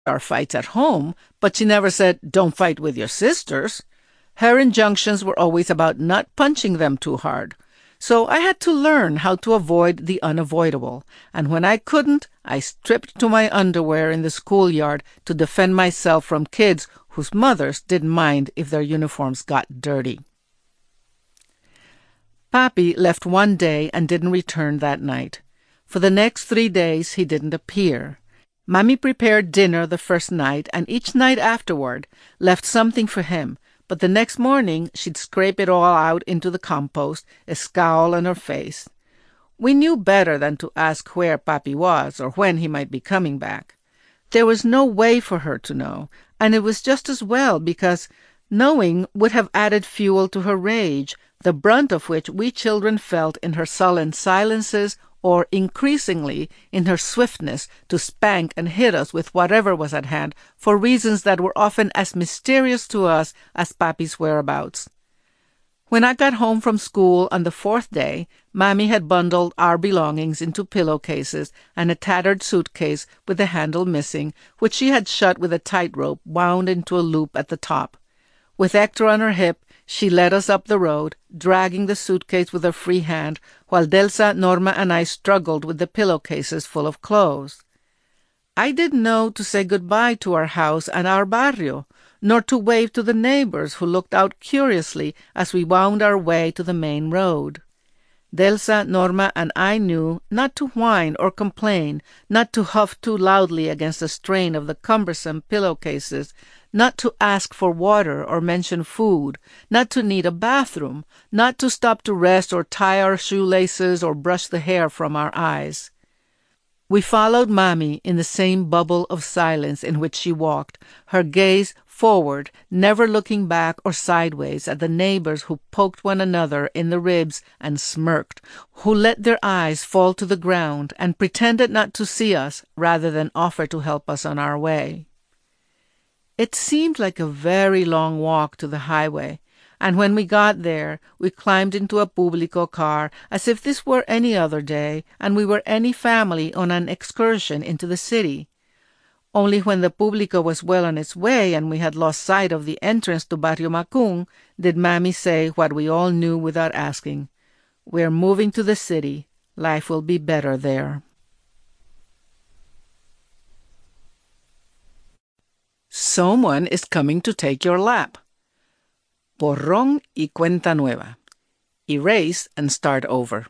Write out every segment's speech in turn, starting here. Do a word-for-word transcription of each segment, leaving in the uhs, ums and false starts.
our fights at home, but she never said, "Don't fight with your sisters." Her injunctions were always about not punching them too hard. So I had to learn how to avoid the unavoidable, and when I couldn't, I stripped to my underwear in the schoolyard to defend myself from kids whose mothers didn't mind if their uniforms got dirty. Papi left one day and didn't return that night. For the next three days he didn't appear. Mami prepared dinner the first night, and each night afterward left something for him, but the next morning she'd scrape it all out into the compost, a scowl on her face. We knew better than to ask where Papi was or when he might be coming back. There was no way for her to know, and it was just as well, because knowing would have added fuel to her rage, the brunt of which we children felt in her sullen silences or, increasingly, in her swiftness to spank and hit us with whatever was at hand for reasons that were often as mysterious to us as Papi's whereabouts. When I got home from school on the fourth day, Mami had bundled our belongings into pillowcases and a tattered suitcase with the handle missing, which she had shut with a tight rope wound into a loop at the top. With Hector on her hip, she led us up the road, dragging the suitcase with her free hand, while Delsa, Norma, and I struggled with the pillowcases full of clothes. I didn't know to say goodbye to our house and our barrio, nor to wave to the neighbors who looked out curiously as we wound our way to the main road. Delsa, Norma, and I knew not to whine or complain, not to huff too loudly against the strain of the cumbersome pillowcases, not to ask for water or mention food, not to need a bathroom, not to stop to rest or tie our shoelaces or brush the hair from our eyes. We followed Mami in the same bubble of silence in which she walked, her gaze forward, never looking back or sideways at the neighbors who poked one another in the ribs and smirked, who let their eyes fall to the ground and pretended not to see us rather than offer to help us on our way. It seemed like a very long walk to the highway, and when we got there, we climbed into a Publico car as if this were any other day and we were any family on an excursion into the city. Only when the Publico was well on its way and we had lost sight of the entrance to Barrio Macung did Mami say what we all knew without asking: "We're moving to the city. Life will be better there." Someone is coming to take your lap. Borrón y cuenta nueva. Erase and start over.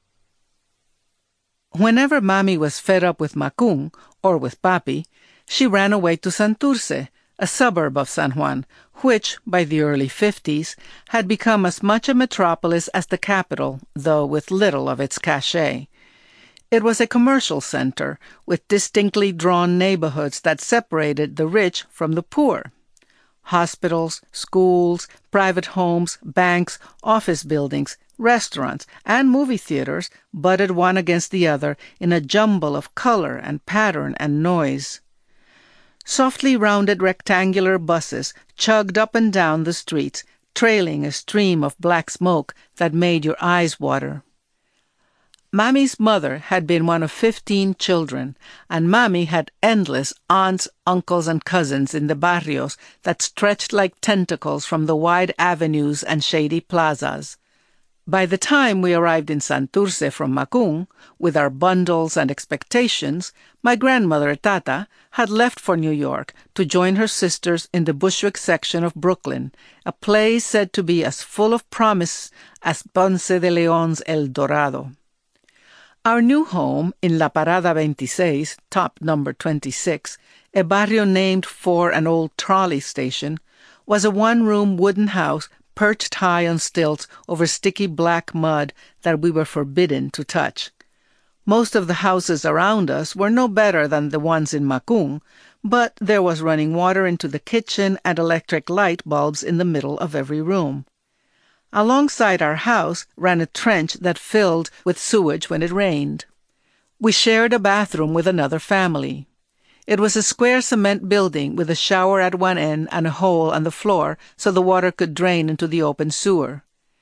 Whenever Mami was fed up with Macung, or with Papi, she ran away to Santurce, a suburb of San Juan, which, by the early fifties, had become as much a metropolis as the capital, though with little of its cachet. It was a commercial center, with distinctly drawn neighborhoods that separated the rich from the poor. Hospitals, schools, private homes, banks, office buildings, restaurants, and movie theaters butted one against the other in a jumble of color and pattern and noise. Softly rounded rectangular buses chugged up and down the streets, trailing a stream of black smoke that made your eyes water. Mami's mother had been one of fifteen children, and Mami had endless aunts, uncles, and cousins in the barrios that stretched like tentacles from the wide avenues and shady plazas. By the time we arrived in Santurce from Macung, with our bundles and expectations, my grandmother, Tata, had left for New York to join her sisters in the Bushwick section of Brooklyn, a place said to be as full of promise as Ponce de Leon's El Dorado. Our new home in La Parada twenty-six, top number twenty-six, a barrio named for an old trolley station, was a one-room wooden house perched high on stilts over sticky black mud that we were forbidden to touch. Most of the houses around us were no better than the ones in Macung, but there was running water into the kitchen and electric light bulbs in the middle of every room. Alongside our house ran a trench that filled with sewage when it rained. We shared a bathroom with another family. It was a square cement building with a shower at one end and a hole on the floor so the water could drain into the open sewer.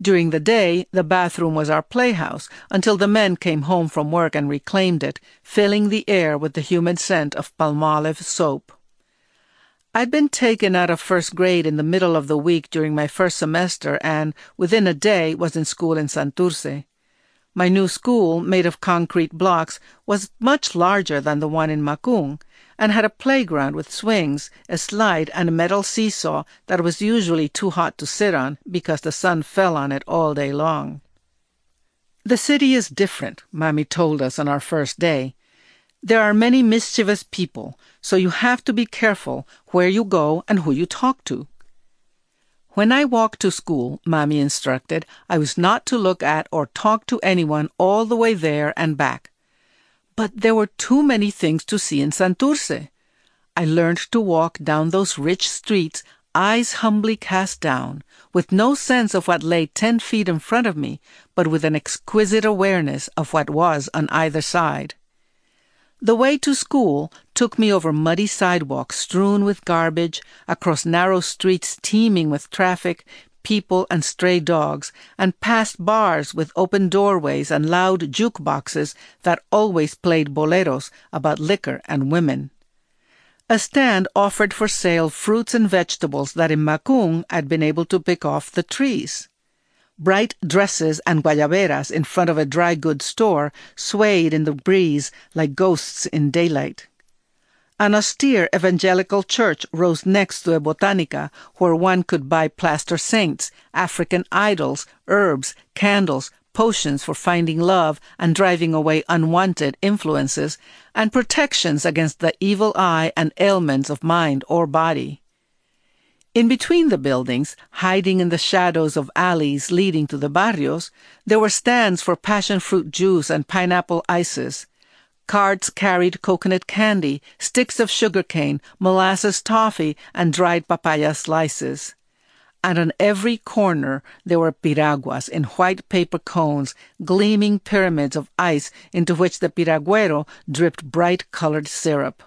During the day, the bathroom was our playhouse until the men came home from work and reclaimed it, filling the air with the humid scent of Palmolive soap. I'd been taken out of first grade in the middle of the week during my first semester and, within a day, was in school in Santurce. My new school, made of concrete blocks, was much larger than the one in Macung, and had a playground with swings, a slide, and a metal seesaw that was usually too hot to sit on because the sun fell on it all day long. The city is different, Mommy told us on our first day. There are many mischievous people, so you have to be careful where you go and who you talk to. When I walked to school, Mommy instructed, I was not to look at or talk to anyone all the way there and back. But there were too many things to see in Santurce. I learned to walk down those rich streets, eyes humbly cast down, with no sense of what lay ten feet in front of me, but with an exquisite awareness of what was on either side. The way to school took me over muddy sidewalks strewn with garbage, across narrow streets teeming with traffic, people, and stray dogs, and past bars with open doorways and loud jukeboxes that always played boleros about liquor and women. A stand offered for sale fruits and vegetables that in Macung I'd been able to pick off the trees. Bright dresses and guayaberas in front of a dry goods store swayed in the breeze like ghosts in daylight. An austere evangelical church rose next to a botanica where one could buy plaster saints, African idols, herbs, candles, potions for finding love and driving away unwanted influences, and protections against the evil eye and ailments of mind or body. In between the buildings, hiding in the shadows of alleys leading to the barrios, there were stands for passion fruit juice and pineapple ices. Carts carried coconut candy, sticks of sugarcane, molasses toffee, and dried papaya slices. And on every corner there were piraguas in white paper cones, gleaming pyramids of ice into which the piraguero dripped bright-colored syrup.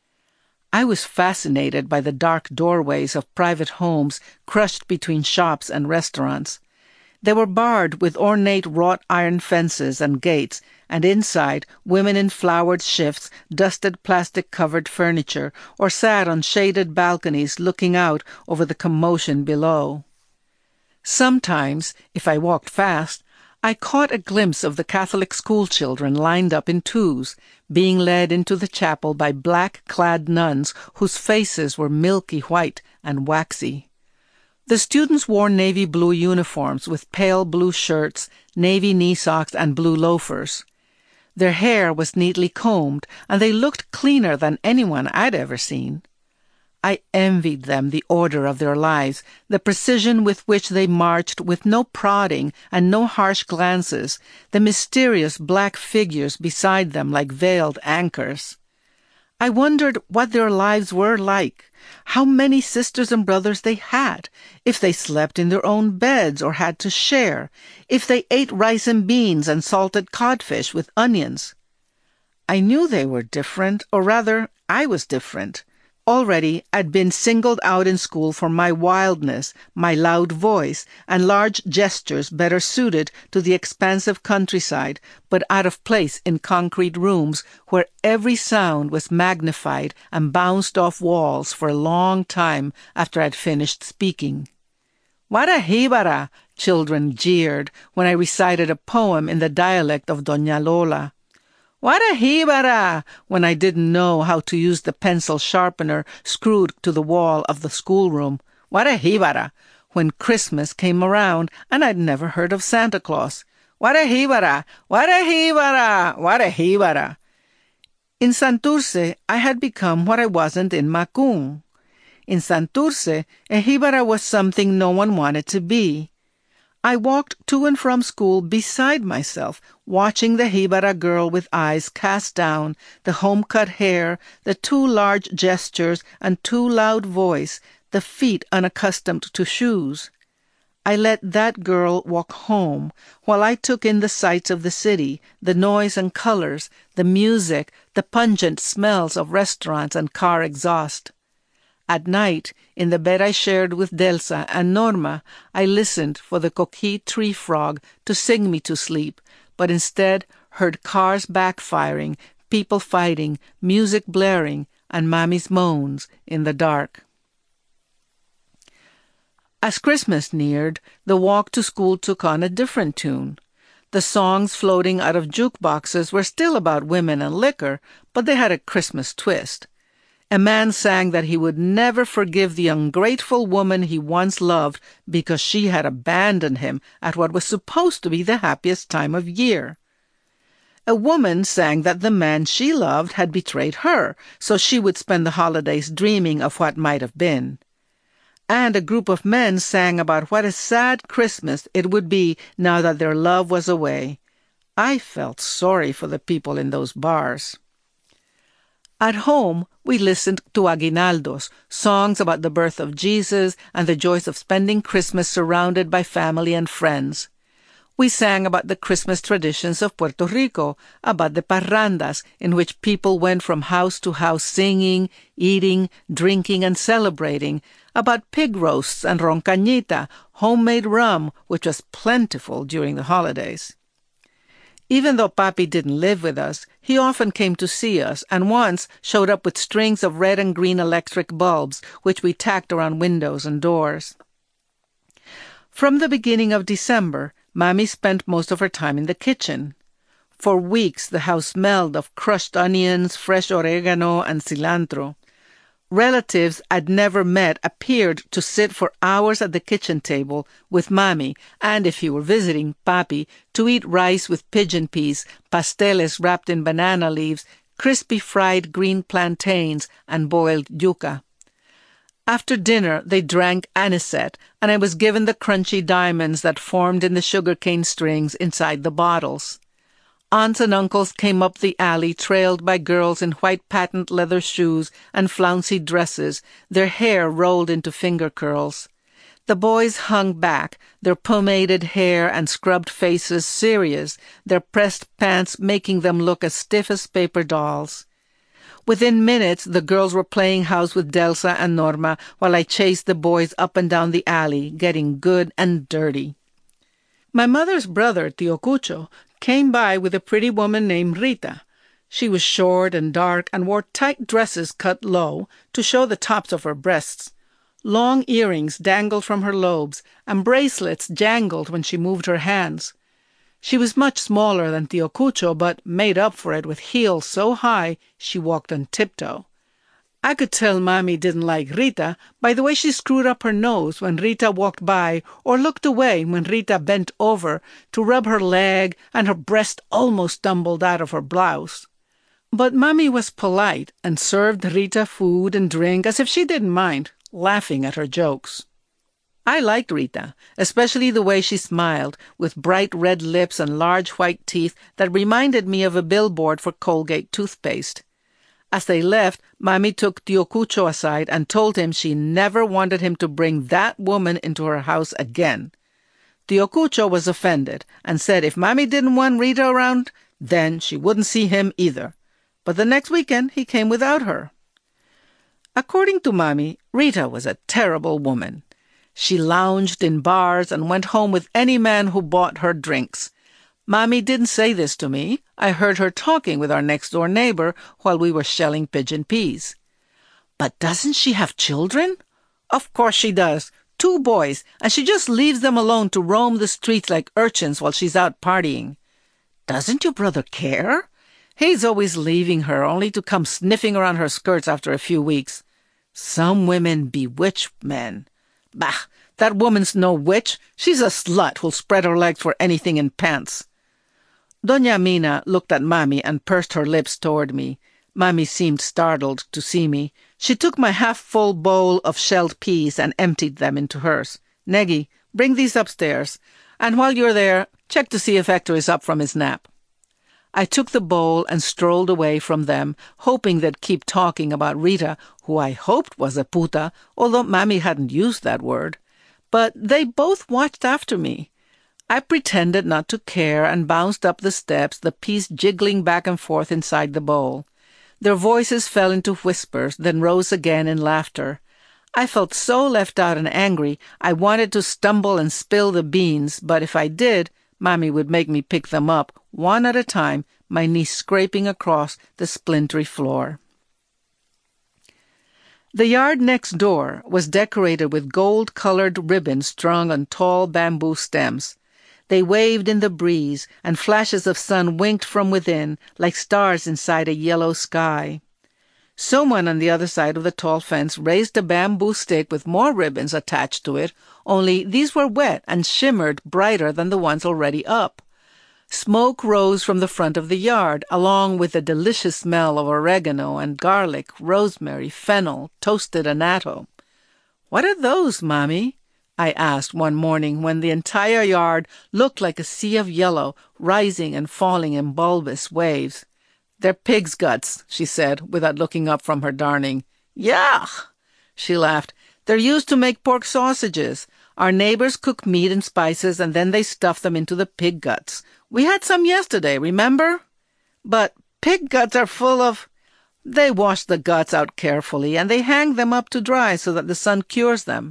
I was fascinated by the dark doorways of private homes crushed between shops and restaurants. They were barred with ornate wrought iron fences and gates, and inside, women in flowered shifts dusted plastic-covered furniture or sat on shaded balconies looking out over the commotion below. Sometimes, if I walked fast, I caught a glimpse of the Catholic school children lined up in twos, being led into the chapel by black-clad nuns whose faces were milky white and waxy. The students wore navy blue uniforms with pale blue shirts, navy knee socks, and blue loafers. Their hair was neatly combed, and they looked cleaner than anyone I'd ever seen. I envied them the order of their lives, the precision with which they marched with no prodding and no harsh glances, the mysterious black figures beside them like veiled anchors. I wondered what their lives were like, how many sisters and brothers they had, if they slept in their own beds or had to share, if they ate rice and beans and salted codfish with onions. I knew they were different, or rather, I was different. Already I'd been singled out in school for my wildness, my loud voice, and large gestures better suited to the expansive countryside, but out of place in concrete rooms where every sound was magnified and bounced off walls for a long time after I'd finished speaking. "What a jíbara!" children jeered when I recited a poem in the dialect of Doña Lola. "What a jíbara!" when I didn't know how to use the pencil sharpener screwed to the wall of the schoolroom. "What a jíbara!" when Christmas came around and I'd never heard of Santa Claus. "What a jíbara! What a jíbara! What a jíbara!" In Santurce, I had become what I wasn't in Macung. In Santurce, a jíbara was something no one wanted to be. I walked to and from school beside myself, watching the jíbara girl with eyes cast down, the home-cut hair, the too large gestures and too loud voice, the feet unaccustomed to shoes. I let that girl walk home, while I took in the sights of the city, the noise and colors, the music, the pungent smells of restaurants and car exhaust. At night, in the bed I shared with Delsa and Norma, I listened for the coquille tree frog to sing me to sleep, but instead heard cars backfiring, people fighting, music blaring, and Mommy's moans in the dark. As Christmas neared, the walk to school took on a different tune. The songs floating out of jukeboxes were still about women and liquor, but they had a Christmas twist. A man sang that he would never forgive the ungrateful woman he once loved because she had abandoned him at what was supposed to be the happiest time of year. A woman sang that the man she loved had betrayed her, so she would spend the holidays dreaming of what might have been. And a group of men sang about what a sad Christmas it would be now that their love was away. I felt sorry for the people in those bars. At home, we listened to aguinaldos, songs about the birth of Jesus and the joys of spending Christmas surrounded by family and friends. We sang about the Christmas traditions of Puerto Rico, about the parrandas, in which people went from house to house singing, eating, drinking, and celebrating, about pig roasts and roncañita, homemade rum, which was plentiful during the holidays. Even though Papi didn't live with us, he often came to see us, and once showed up with strings of red and green electric bulbs, which we tacked around windows and doors. From the beginning of December, Mommy spent most of her time in the kitchen. For weeks, the house smelled of crushed onions, fresh oregano, and cilantro. Relatives I'd never met appeared to sit for hours at the kitchen table with Mommy, and if he were visiting, Papi, to eat rice with pigeon peas, pasteles wrapped in banana leaves, crispy fried green plantains, and boiled yuca. After dinner, they drank anisette, and I was given the crunchy diamonds that formed in the sugarcane strings inside the bottles. Aunts and uncles came up the alley trailed by girls in white patent leather shoes and flouncy dresses, their hair rolled into finger curls. The boys hung back, their pomaded hair and scrubbed faces serious, their pressed pants making them look as stiff as paper dolls. Within minutes, the girls were playing house with Delsa and Norma while I chased the boys up and down the alley, getting good and dirty. My mother's brother, Tio Cucho, came by with a pretty woman named Rita. She was short and dark and wore tight dresses cut low to show the tops of her breasts. Long earrings dangled from her lobes, and bracelets jangled when she moved her hands. She was much smaller than Tio Cucho, but made up for it with heels so high she walked on tiptoe. I could tell Mommy didn't like Rita by the way she screwed up her nose when Rita walked by or looked away when Rita bent over to rub her leg and her breast almost tumbled out of her blouse. But Mommy was polite and served Rita food and drink as if she didn't mind, laughing at her jokes. I liked Rita, especially the way she smiled, with bright red lips and large white teeth that reminded me of a billboard for Colgate toothpaste. As they left, Mommy took Tio Cucho aside and told him she never wanted him to bring that woman into her house again. Tio Cucho was offended and said if Mommy didn't want Rita around, then she wouldn't see him either. But the next weekend, he came without her. According to Mommy, Rita was a terrible woman. She lounged in bars and went home with any man who bought her drinks. Mommy didn't say this to me. I heard her talking with our next-door neighbor while we were shelling pigeon peas. But doesn't she have children? Of course she does. Two boys, and she just leaves them alone to roam the streets like urchins while she's out partying. Doesn't your brother care? He's always leaving her, only to come sniffing around her skirts after a few weeks. Some women bewitch men. Bah, that woman's no witch. She's a slut who'll spread her legs for anything in pants. Doña Mina looked at Mommy and pursed her lips toward me. Mommy seemed startled to see me. She took my half-full bowl of shelled peas and emptied them into hers. Neggy, bring these upstairs, and while you're there, check to see if Hector is up from his nap. I took the bowl and strolled away from them, hoping they'd keep talking about Rita, who I hoped was a puta, although Mommy hadn't used that word. But they both watched after me. I pretended not to care and bounced up the steps, the peas jiggling back and forth inside the bowl. Their voices fell into whispers, then rose again in laughter. I felt so left out and angry, I wanted to stumble and spill the beans, but if I did, Mommy would make me pick them up, one at a time, my knee scraping across the splintery floor. The yard next door was decorated with gold-colored ribbons strung on tall bamboo stems. They waved in the breeze, and flashes of sun winked from within like stars inside a yellow sky. Someone on the other side of the tall fence raised a bamboo stick with more ribbons attached to it, only these were wet and shimmered brighter than the ones already up. Smoke rose from the front of the yard, along with the delicious smell of oregano and garlic, rosemary, fennel, toasted annatto. "What are those, Mommy?" I asked one morning when the entire yard looked like a sea of yellow, rising and falling in bulbous waves. "They're pig's guts," she said, without looking up from her darning. "Yuck!" She laughed. "They're used to make pork sausages. Our neighbors cook meat and spices, and then they stuff them into the pig guts. We had some yesterday, remember? But pig guts are full of—" They wash the guts out carefully, and they hang them up to dry so that the sun cures them.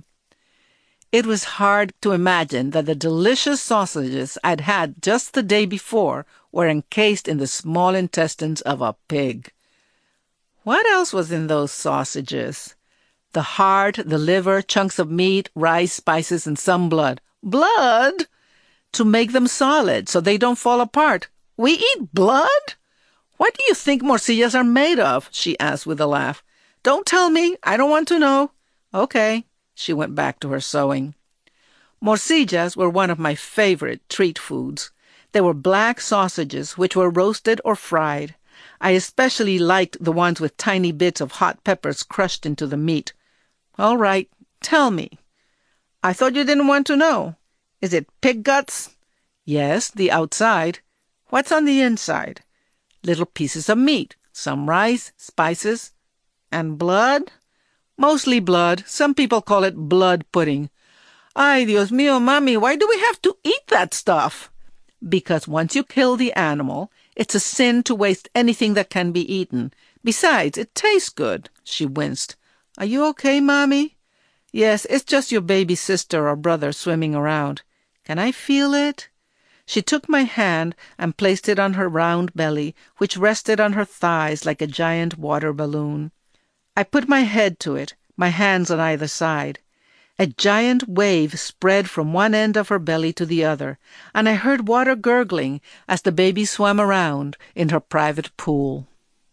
It was hard to imagine that the delicious sausages I'd had just the day before were encased in the small intestines of a pig. What else was in those sausages? The heart, the liver, chunks of meat, rice, spices, and some blood. Blood? To make them solid so they don't fall apart. We eat blood? What do you think morcillas are made of? She asked with a laugh. Don't tell me. I don't want to know. Okay. She went back to her sewing. Morcillas were one of my favorite treat foods. They were black sausages which were roasted or fried. I especially liked the ones with tiny bits of hot peppers crushed into the meat. All right, tell me. I thought you didn't want to know. Is it pig guts? Yes, the outside. What's on the inside? Little pieces of meat, some rice, spices, and blood? Mostly blood. Some people call it blood pudding. Ay, Dios mío, Mommy, why do we have to eat that stuff? Because once you kill the animal, it's a sin to waste anything that can be eaten. Besides, it tastes good. She winced. Are you okay, Mommy? Yes, it's just your baby sister or brother swimming around. Can I feel it? She took my hand and placed it on her round belly, which rested on her thighs like a giant water balloon. I put my head to it, my hands on either side. A giant wave spread from one end of her belly to the other, and I heard water gurgling as the baby swam around in her private pool.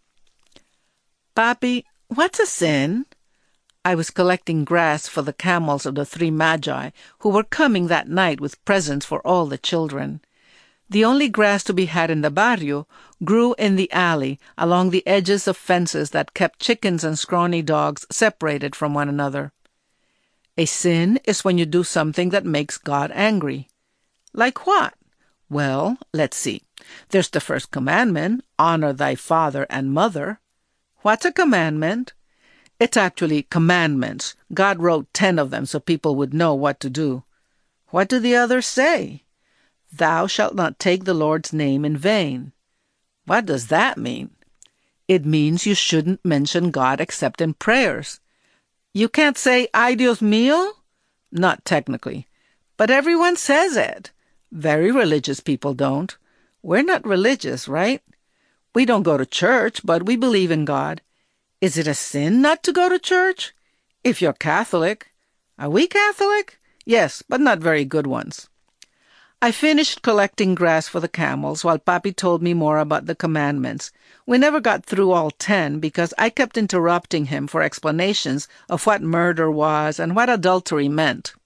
Papi, what's a sin? I was collecting grass for the camels of the three magi, who were coming that night with presents for all the children. The only grass to be had in the barrio grew in the alley along the edges of fences that kept chickens and scrawny dogs separated from one another. A sin is when you do something that makes God angry. Like what? Well, let's see. There's the first commandment, honor thy father and mother. What's a commandment? It's actually commandments. God wrote ten of them so people would know what to do. What do the others say? Thou shalt not take the Lord's name in vain. What does that mean? It means you shouldn't mention God except in prayers. You can't say, ay Dios mío? Not technically. But everyone says it. Very religious people don't. We're not religious, right? We don't go to church, but we believe in God. Is it a sin not to go to church? If you're Catholic. Are we Catholic? Yes, but not very good ones. I finished collecting grass for the camels while Papi told me more about the commandments. We never got through all ten because I kept interrupting him for explanations of what murder was and what adultery meant.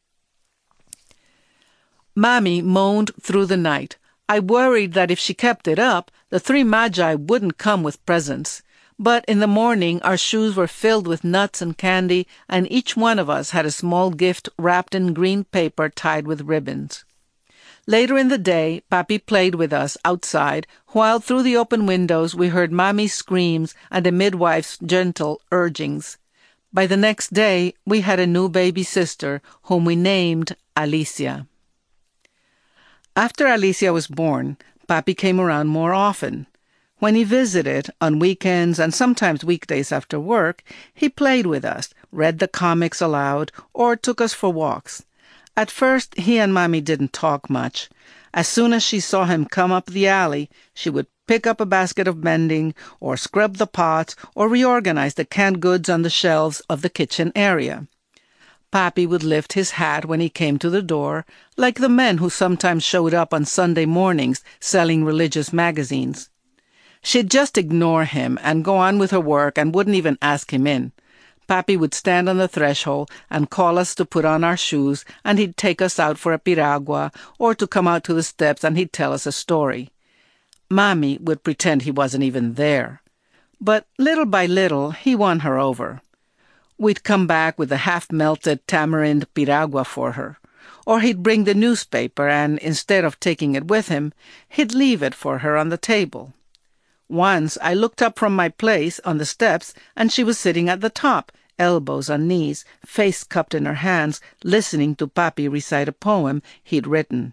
Mommy moaned through the night. I worried that if she kept it up, the three magi wouldn't come with presents. But in the morning, our shoes were filled with nuts and candy, and each one of us had a small gift wrapped in green paper tied with ribbons. Later in the day, Papi played with us outside, while through the open windows we heard Mommy's screams and the midwife's gentle urgings. By the next day, we had a new baby sister, whom we named Alicia. After Alicia was born, Papi came around more often. When he visited, on weekends and sometimes weekdays after work, he played with us, read the comics aloud, or took us for walks. At first, he and Mommy didn't talk much. As soon as she saw him come up the alley, she would pick up a basket of mending, or scrub the pots, or reorganize the canned goods on the shelves of the kitchen area. Papi would lift his hat when he came to the door, like the men who sometimes showed up on Sunday mornings selling religious magazines. She'd just ignore him and go on with her work and wouldn't even ask him in. Papi would stand on the threshold and call us to put on our shoes, and he'd take us out for a piragua, or to come out to the steps and he'd tell us a story. Mommy would pretend he wasn't even there. But little by little, he won her over. We'd come back with a half-melted tamarind piragua for her. Or he'd bring the newspaper, and instead of taking it with him, he'd leave it for her on the table. Once I looked up from my place on the steps, and she was sitting at the top, elbows on knees, face cupped in her hands, listening to Papi recite a poem he'd written.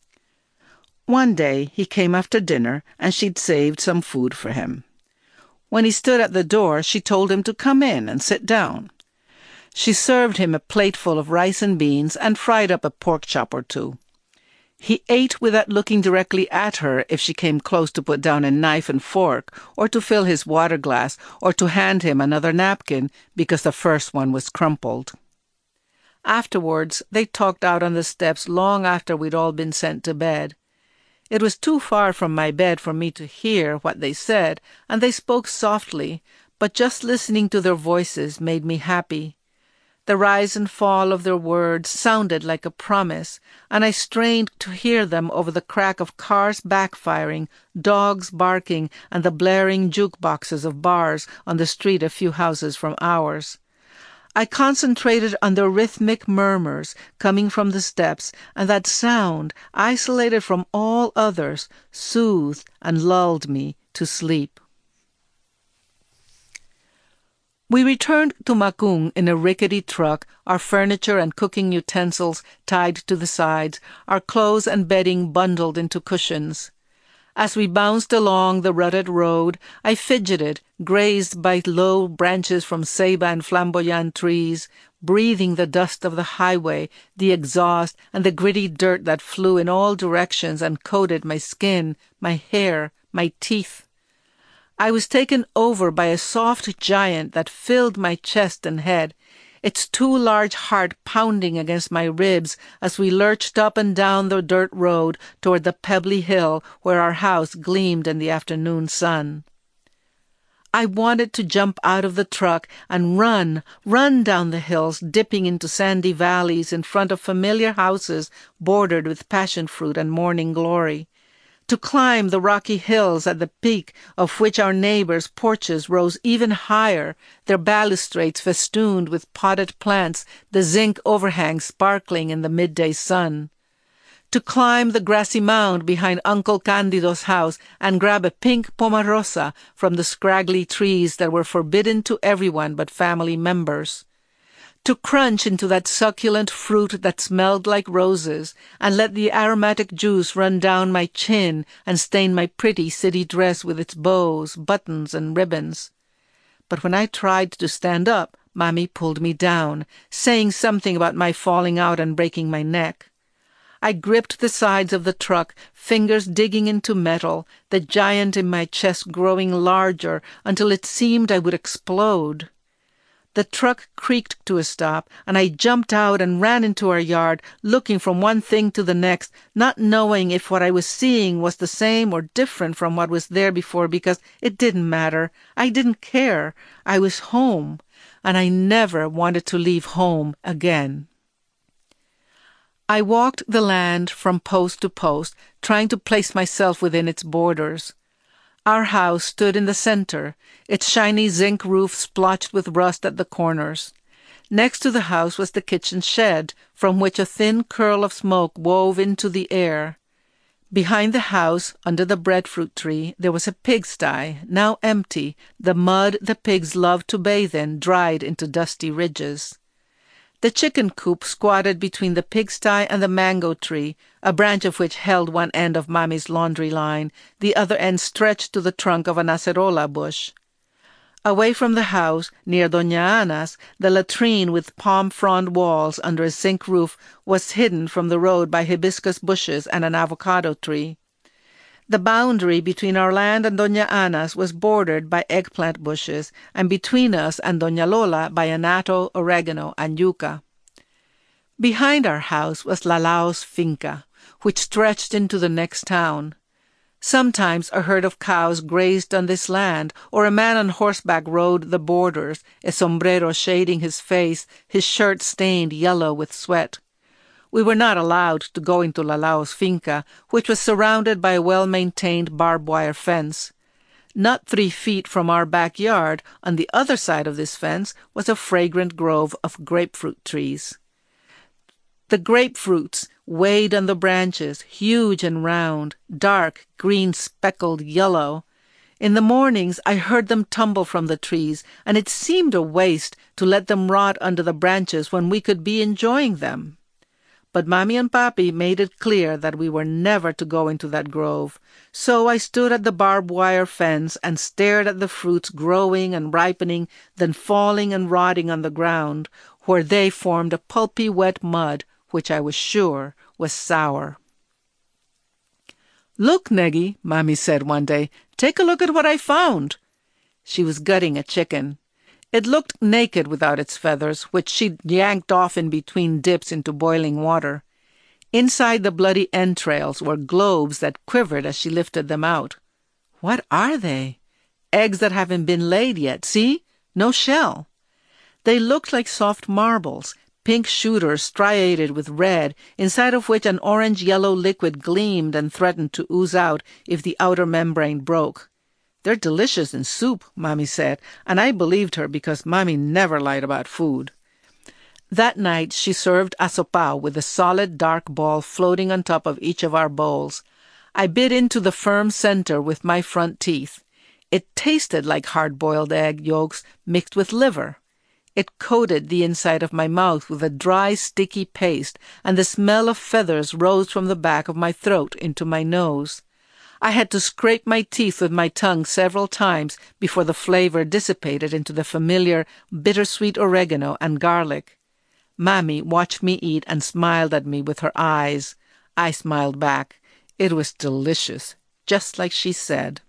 One day he came after dinner, and she'd saved some food for him. When he stood at the door, she told him to come in and sit down. She served him a plateful of rice and beans and fried up a pork chop or two. He ate without looking directly at her if she came close to put down a knife and fork, or to fill his water glass, or to hand him another napkin because the first one was crumpled. Afterwards, they talked out on the steps long after we'd all been sent to bed. It was too far from my bed for me to hear what they said, and they spoke softly, but just listening to their voices made me happy. The rise and fall of their words sounded like a promise, and I strained to hear them over the crack of cars backfiring, dogs barking, and the blaring jukeboxes of bars on the street a few houses from ours. I concentrated on the rhythmic murmurs coming from the steps, and that sound, isolated from all others, soothed and lulled me to sleep. We returned to Macung in a rickety truck, our furniture and cooking utensils tied to the sides, our clothes and bedding bundled into cushions. As we bounced along the rutted road, I fidgeted, grazed by low branches from ceiba and flamboyant trees, breathing the dust of the highway, the exhaust, and the gritty dirt that flew in all directions and coated my skin, my hair, my teeth. I was taken over by a soft giant that filled my chest and head, its too large heart pounding against my ribs as we lurched up and down the dirt road toward the pebbly hill where our house gleamed in the afternoon sun. I wanted to jump out of the truck and run, run down the hills, dipping into sandy valleys in front of familiar houses bordered with passion fruit and morning glory. To climb the rocky hills at the peak of which our neighbors' porches rose even higher, their balustrades festooned with potted plants, the zinc overhang sparkling in the midday sun. To climb the grassy mound behind Uncle Candido's house and grab a pink pomarosa from the scraggly trees that were forbidden to everyone but family members. To crunch into that succulent fruit that smelled like roses and let the aromatic juice run down my chin and stain my pretty city dress with its bows, buttons, and ribbons. But when I tried to stand up, Mommy pulled me down, saying something about my falling out and breaking my neck. I gripped the sides of the truck, fingers digging into metal, the giant in my chest growing larger until it seemed I would explode. The truck creaked to a stop, and I jumped out and ran into our yard, looking from one thing to the next, not knowing if what I was seeing was the same or different from what was there before, because it didn't matter. I didn't care. I was home, and I never wanted to leave home again. I walked the land from post to post, trying to place myself within its borders. Our house stood in the center, its shiny zinc roof splotched with rust at the corners. Next to the house was the kitchen shed, from which a thin curl of smoke wove into the air. Behind the house, under the breadfruit tree, there was a pigsty, now empty, the mud the pigs loved to bathe in dried into dusty ridges. The chicken coop squatted between the pigsty and the mango tree, a branch of which held one end of Mammy's laundry line, the other end stretched to the trunk of an acerola bush. Away from the house, near Doña Ana's, the latrine with palm frond walls under a zinc roof was hidden from the road by hibiscus bushes and an avocado tree. The boundary between our land and Doña Ana's was bordered by eggplant bushes, and between us and Doña Lola by anato, oregano, and yucca. Behind our house was Lalao's finca, which stretched into the next town. Sometimes a herd of cows grazed on this land, or a man on horseback rode the borders, a sombrero shading his face, his shirt stained yellow with sweat. We were not allowed to go into Lalao's finca, which was surrounded by a well-maintained barbed wire fence. Not three feet from our backyard, on the other side of this fence, was a fragrant grove of grapefruit trees. The grapefruits weighed on the branches, huge and round, dark, green, speckled, yellow. In the mornings I heard them tumble from the trees, and it seemed a waste to let them rot under the branches when we could be enjoying them. But Mommy and Papi made it clear that we were never to go into that grove, so I stood at the barbed wire fence and stared at the fruits growing and ripening, then falling and rotting on the ground, where they formed a pulpy wet mud, which I was sure was sour. "Look, Neggy," Mommy said one day, "take a look at what I found." She was gutting a chicken. It looked naked without its feathers, which she'd yanked off in between dips into boiling water. Inside the bloody entrails were globes that quivered as she lifted them out. "What are they?" "Eggs that haven't been laid yet. See? No shell." They looked like soft marbles, pink shooters striated with red, inside of which an orange-yellow liquid gleamed and threatened to ooze out if the outer membrane broke. "They're delicious in soup," Mommy said, and I believed her because Mommy never lied about food. That night she served asopao with a solid dark ball floating on top of each of our bowls. I bit into the firm center with my front teeth. It tasted like hard-boiled egg yolks mixed with liver. It coated the inside of my mouth with a dry, sticky paste, and the smell of feathers rose from the back of my throat into my nose. I had to scrape my teeth with my tongue several times before the flavor dissipated into the familiar bittersweet oregano and garlic. Mommy watched me eat and smiled at me with her eyes. I smiled back. It was delicious, just like she said.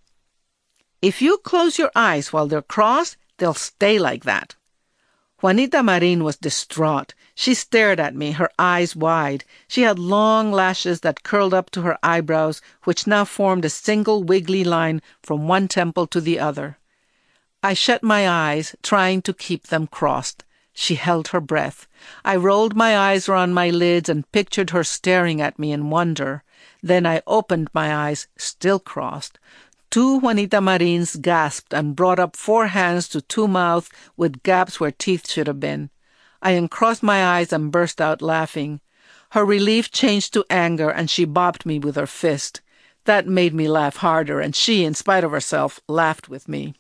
"If you close your eyes while they're crossed, they'll stay like that." Juanita Marin was distraught. She stared at me, her eyes wide. She had long lashes that curled up to her eyebrows, which now formed a single wiggly line from one temple to the other. I shut my eyes, trying to keep them crossed. She held her breath. I rolled my eyes around my lids and pictured her staring at me in wonder. Then I opened my eyes, still crossed. Two Juanita Marins gasped and brought up four hands to two mouths with gaps where teeth should have been. I uncrossed my eyes and burst out laughing. Her relief changed to anger, and she bopped me with her fist. That made me laugh harder, and she, in spite of herself, laughed with me.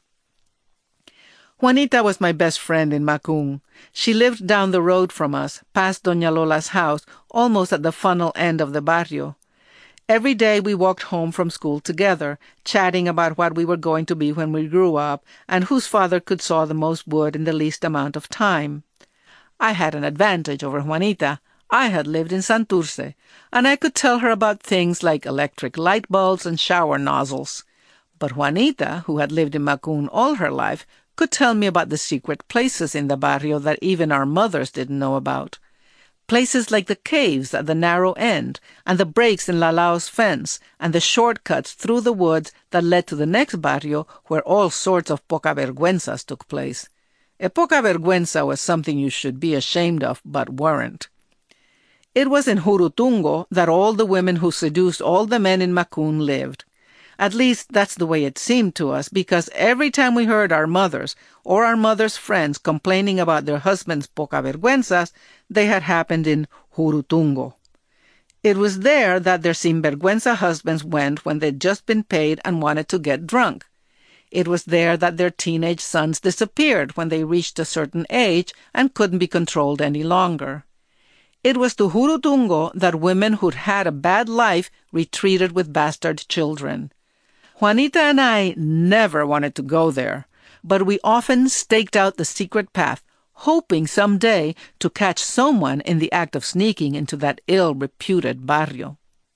Juanita was my best friend in Macun. She lived down the road from us, past Doña Lola's house, almost at the funnel end of the barrio. Every day we walked home from school together, chatting about what we were going to be when we grew up and whose father could saw the most wood in the least amount of time. I had an advantage over Juanita. I had lived in Santurce, and I could tell her about things like electric light bulbs and shower nozzles. But Juanita, who had lived in Macun all her life, could tell me about the secret places in the barrio that even our mothers didn't know about. Places like the caves at the narrow end, and the breaks in Lalao's fence, and the shortcuts through the woods that led to the next barrio where all sorts of poca vergüenzas took place. A poca vergüenza was something you should be ashamed of, but weren't. It was in Hurutungo that all the women who seduced all the men in Macun lived. At least that's the way it seemed to us, because every time we heard our mothers or our mothers' friends complaining about their husbands' poca vergüenzas, they had happened in Hurutungo. It was there that their sinvergüenza husbands went when they'd just been paid and wanted to get drunk. It was there that their teenage sons disappeared when they reached a certain age and couldn't be controlled any longer. It was to Hurutungo that women who'd had a bad life retreated with bastard children. Juanita and I never wanted to go there, but we often staked out the secret path, hoping someday to catch someone in the act of sneaking into that ill-reputed barrio.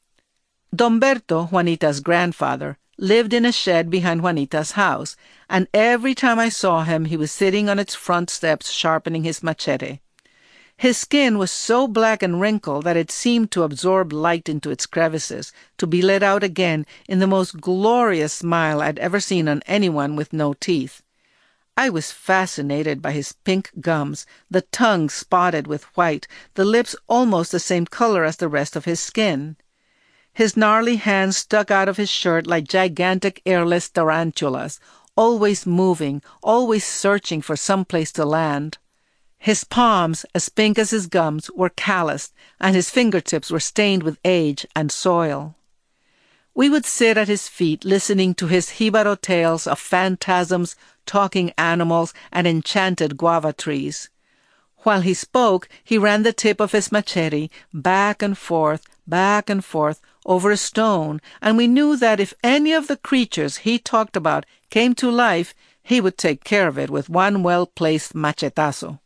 Domberto, Juanita's grandfather, lived in a shed behind Juanita's house, and every time I saw him he was sitting on its front steps sharpening his machete. His skin was so black and wrinkled that it seemed to absorb light into its crevices, to be let out again in the most glorious smile I'd ever seen on anyone with no teeth. I was fascinated by his pink gums, the tongue spotted with white, the lips almost the same color as the rest of his skin. His gnarly hands stuck out of his shirt like gigantic airless tarantulas, always moving, always searching for some place to land. His palms, as pink as his gums, were calloused, and his fingertips were stained with age and soil. We would sit at his feet listening to his Jibaro tales of phantasms, talking animals, and enchanted guava trees. While he spoke, he ran the tip of his machete back and forth, back and forth, over a stone, and we knew that if any of the creatures he talked about came to life, he would take care of it with one well-placed machetazo.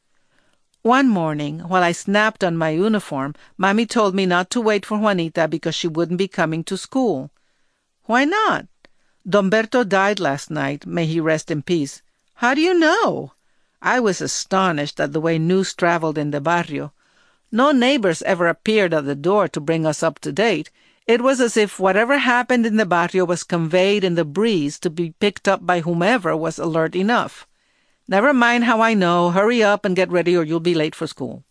One morning, while I snapped on my uniform, Mommy told me not to wait for Juanita because she wouldn't be coming to school. Why not? Domberto died last night, may he rest in peace. How do you know? I was astonished at the way news traveled in the barrio. No neighbors ever appeared at the door to bring us up to date. It was as if whatever happened in the barrio was conveyed in the breeze to be picked up by whomever was alert enough. Never mind how I know. Hurry up and get ready or you'll be late for school.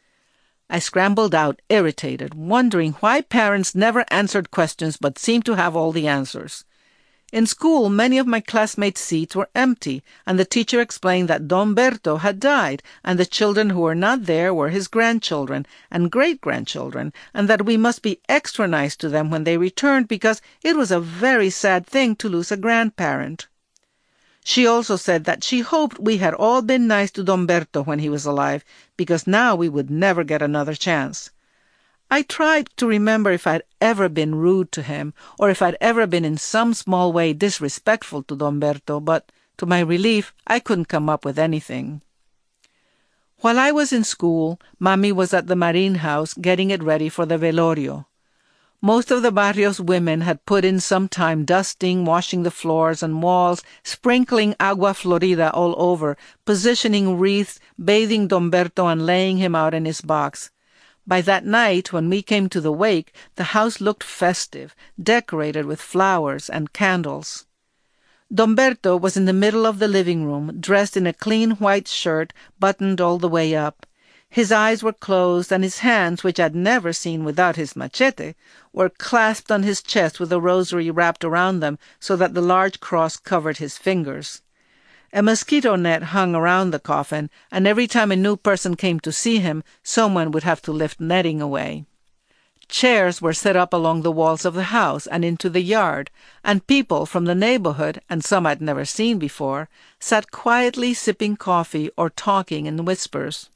I scrambled out, irritated, wondering why parents never answered questions but seemed to have all the answers. In school, many of my classmates' seats were empty, and the teacher explained that Domberto had died, and the children who were not there were his grandchildren and great-grandchildren, and that we must be extra nice to them when they returned because it was a very sad thing to lose a grandparent. She also said that she hoped we had all been nice to Domberto when he was alive, because now we would never get another chance. I tried to remember if I'd ever been rude to him, or if I'd ever been in some small way disrespectful to Domberto, but to my relief, I couldn't come up with anything. While I was in school, Mommy was at the Marin house getting it ready for the velorio. Most of the barrio's women had put in some time dusting, washing the floors and walls, sprinkling agua florida all over, positioning wreaths, bathing Domberto and laying him out in his box. By that night, when we came to the wake, the house looked festive, decorated with flowers and candles. Domberto was in the middle of the living room, dressed in a clean white shirt, buttoned all the way up. His eyes were closed, and his hands, which I'd never seen without his machete, were clasped on his chest with a rosary wrapped around them so that the large cross covered his fingers. A mosquito net hung around the coffin, and every time a new person came to see him, someone would have to lift netting away. Chairs were set up along the walls of the house and into the yard, and people from the neighborhood, and some I'd never seen before, sat quietly sipping coffee or talking in whispers.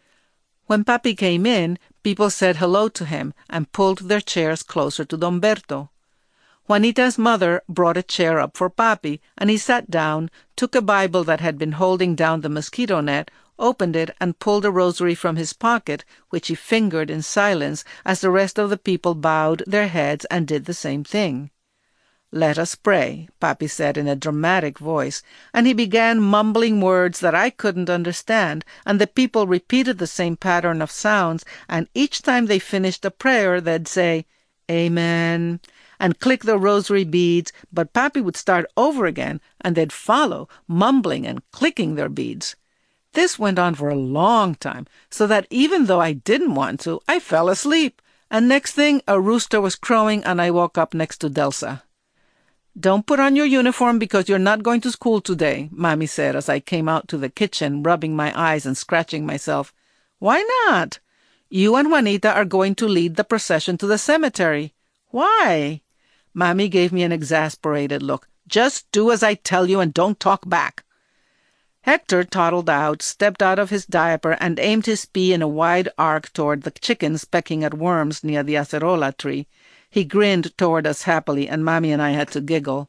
When Papi came in, people said hello to him and pulled their chairs closer to Domberto. Juanita's mother brought a chair up for Papi, and he sat down, took a Bible that had been holding down the mosquito net, opened it, and pulled a rosary from his pocket, which he fingered in silence as the rest of the people bowed their heads and did the same thing. "Let us pray," Papi said in a dramatic voice, and he began mumbling words that I couldn't understand, and the people repeated the same pattern of sounds, and each time they finished a prayer they'd say, "Amen," and click the rosary beads, but Papi would start over again, and they'd follow, mumbling and clicking their beads. This went on for a long time, so that even though I didn't want to, I fell asleep, and next thing a rooster was crowing and I woke up next to Delsa. "Don't put on your uniform because you're not going to school today," Mommy said as I came out to the kitchen, rubbing my eyes and scratching myself. "Why not?" "You and Juanita are going to lead the procession to the cemetery." "Why?" Mommy gave me an exasperated look. Just do as I tell you and don't talk back." Hector toddled out, stepped out of his diaper, and aimed his pea in a wide arc toward the chickens pecking at worms near the acerola tree. He grinned toward us happily, and Mommy and I had to giggle.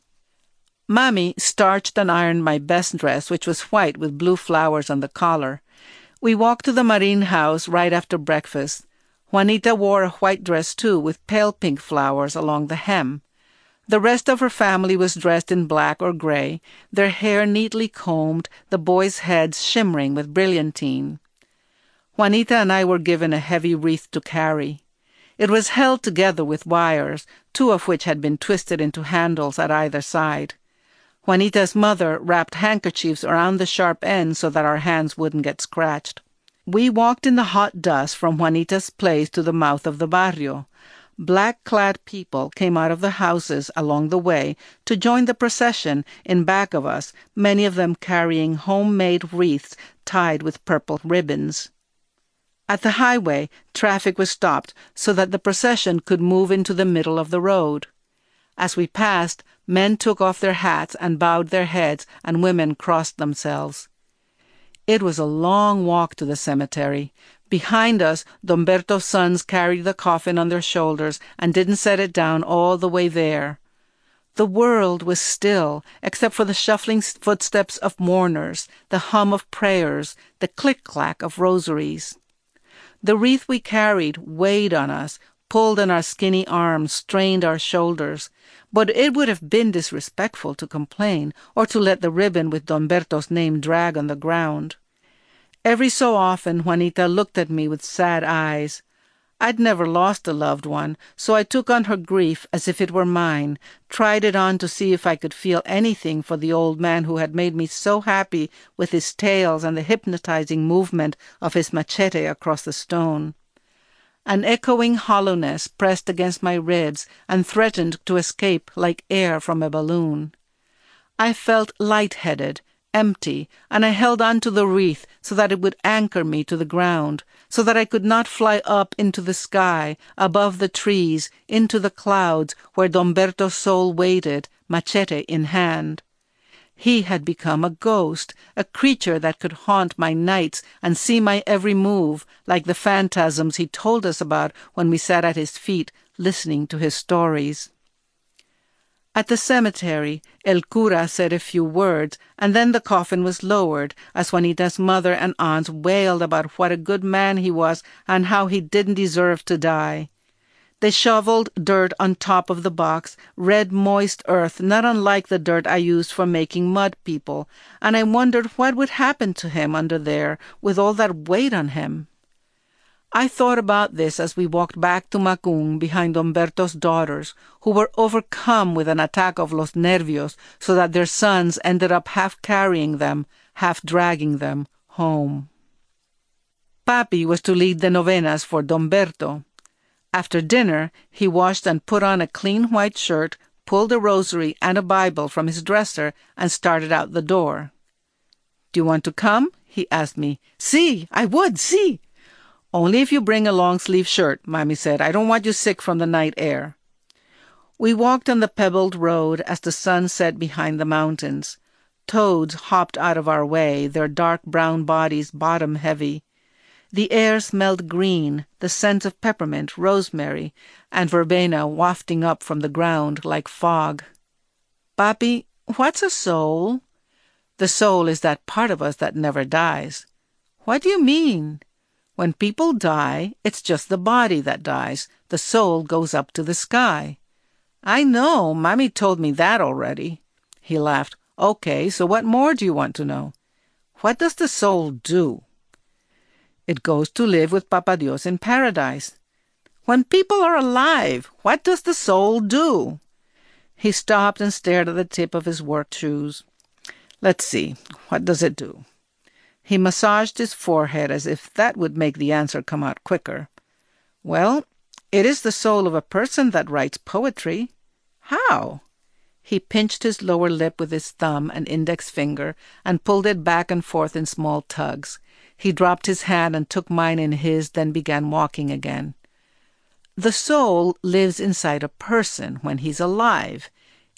Mommy starched and ironed my best dress, which was white with blue flowers on the collar. We walked to the Marin house right after breakfast. Juanita wore a white dress, too, with pale pink flowers along the hem. The rest of her family was dressed in black or gray, their hair neatly combed, the boys' heads shimmering with brilliantine. Juanita and I were given a heavy wreath to carry. It was held together with wires, two of which had been twisted into handles at either side. Juanita's mother wrapped handkerchiefs around the sharp ends so that our hands wouldn't get scratched. We walked in the hot dust from Juanita's place to the mouth of the barrio. Black-clad people came out of the houses along the way to join the procession in back of us, many of them carrying homemade wreaths tied with purple ribbons. At the highway, traffic was stopped so that the procession could move into the middle of the road. As we passed, men took off their hats and bowed their heads, and women crossed themselves. It was a long walk to the cemetery. Behind us, Don Berto's sons carried the coffin on their shoulders and didn't set it down all the way there. The world was still, except for the shuffling footsteps of mourners, the hum of prayers, the click-clack of rosaries. The wreath we carried weighed on us, pulled on our skinny arms, strained our shoulders, but it would have been disrespectful to complain or to let the ribbon with Don Berto's name drag on the ground. Every so often Juanita looked at me with sad eyes. I'd never lost a loved one, so I took on her grief as if it were mine, tried it on to see if I could feel anything for the old man who had made me so happy with his tales and the hypnotizing movement of his machete across the stone. An echoing hollowness pressed against my ribs and threatened to escape like air from a balloon. I felt light-headed, empty, and I held on to the wreath so that it would anchor me to the ground, so that I could not fly up into the sky, above the trees, into the clouds where Don Berto's soul waited, machete in hand. He had become a ghost, a creature that could haunt my nights and see my every move, like the phantasms he told us about when we sat at his feet, listening to his stories. At the cemetery, El Cura said a few words, and then the coffin was lowered as Juanita's mother and aunts wailed about what a good man he was and how he didn't deserve to die. They shoveled dirt on top of the box, red moist earth not unlike the dirt I used for making mud people, and I wondered what would happen to him under there with all that weight on him. I thought about this as we walked back to Macun behind Don Berto's daughters, who were overcome with an attack of los nervios so that their sons ended up half carrying them, half dragging them home. Papi was to lead the novenas for Don Berto. After dinner, he washed and put on a clean white shirt, pulled a rosary and a Bible from his dresser, and started out the door. "Do you want to come?" he asked me. "Si, I would, si." "Only if you bring a long-sleeve shirt," Mommy said. "I don't want you sick from the night air." We walked on the pebbled road as the sun set behind the mountains. Toads hopped out of our way, their dark brown bodies bottom-heavy. The air smelled green, the scent of peppermint, rosemary, and verbena wafting up from the ground like fog. "Papi, what's a soul?" "The soul is that part of us that never dies." "What do you mean?" "When people die, it's just the body that dies. The soul goes up to the sky." "I know. Mommy told me that already." He laughed. "Okay, so what more do you want to know?" "What does the soul do?" "It goes to live with Papa Dios in paradise." "When people are alive, what does the soul do?" He stopped and stared at the tip of his work shoes. "Let's see. What does it do?" He massaged his forehead as if that would make the answer come out quicker. "Well, it is the soul of a person that writes poetry." "How?" He pinched his lower lip with his thumb and index finger and pulled it back and forth in small tugs. He dropped his hand and took mine in his, then began walking again. "The soul lives inside a person when he's alive.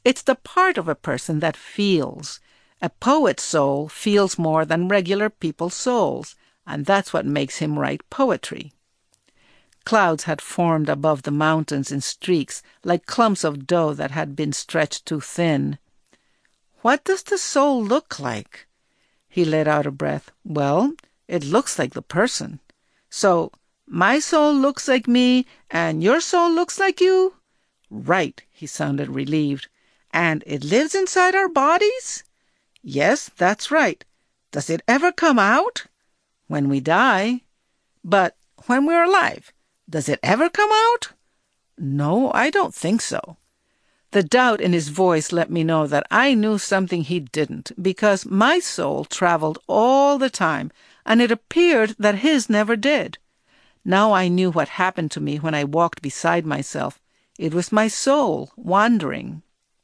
It's the part of a person that feels. A poet's soul feels more than regular people's souls, and that's what makes him write poetry. Clouds had formed above the mountains in streaks, like clumps of dough that had been stretched too thin. What does the soul look like? He let out a breath. Well, it looks like the person. So, my soul looks like me, and your soul looks like you? Right, he sounded relieved. And it lives inside our bodies? Yes, that's right. Does it ever come out? When we die. But when we're alive, does it ever come out? No, I don't think so. The doubt in his voice let me know that I knew something he didn't, because my soul traveled all the time, and it appeared that his never did. Now I knew what happened to me when I walked beside myself. It was my soul wandering.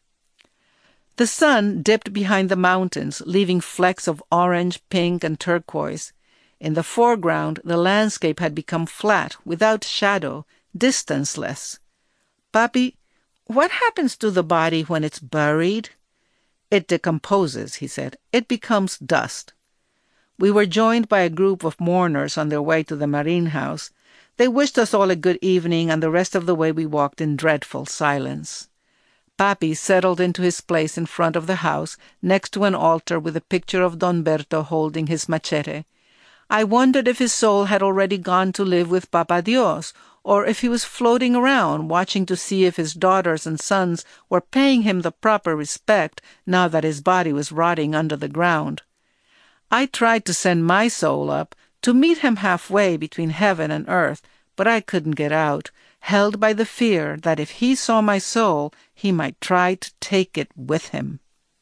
The sun dipped behind the mountains, leaving flecks of orange, pink, and turquoise. In the foreground, the landscape had become flat, without shadow, distanceless. Papi, what happens to the body when it's buried? It decomposes, he said. It becomes dust. We were joined by a group of mourners on their way to the Marin house. They wished us all a good evening, and the rest of the way we walked in dreadful silence. Papi settled into his place in front of the house, next to an altar with a picture of Don Berto holding his machete. I wondered if his soul had already gone to live with Papa Dios, or if he was floating around, watching to see if his daughters and sons were paying him the proper respect now that his body was rotting under the ground. I tried to send my soul up, to meet him halfway between heaven and earth, but I couldn't get out, held by the fear that if he saw my soul, he might try to take it with him.